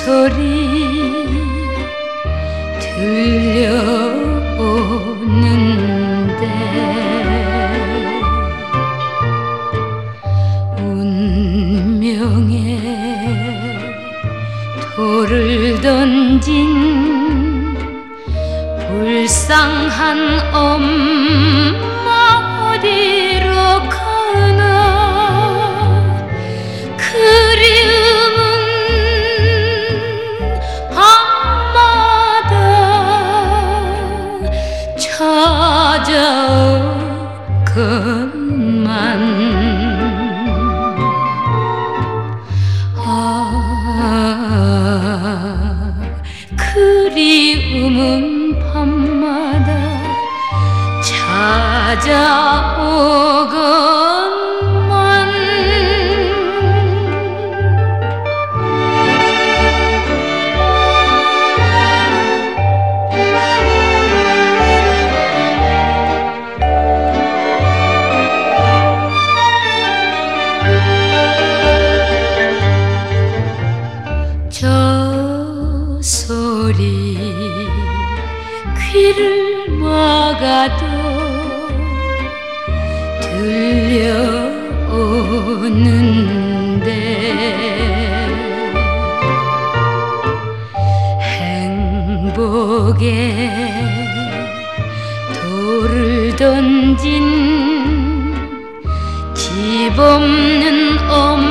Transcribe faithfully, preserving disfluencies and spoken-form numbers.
소리 들려오는데 운명에 돌을 던진 불쌍한 엄마 어디로 가나. 그리움은 밤마다 찾아오건만 아, 그리움은 밤마다 찾아오건만. 저 소리 귀를 막아도 들려오는데 행복에 돌을 던진 집 없는 엄마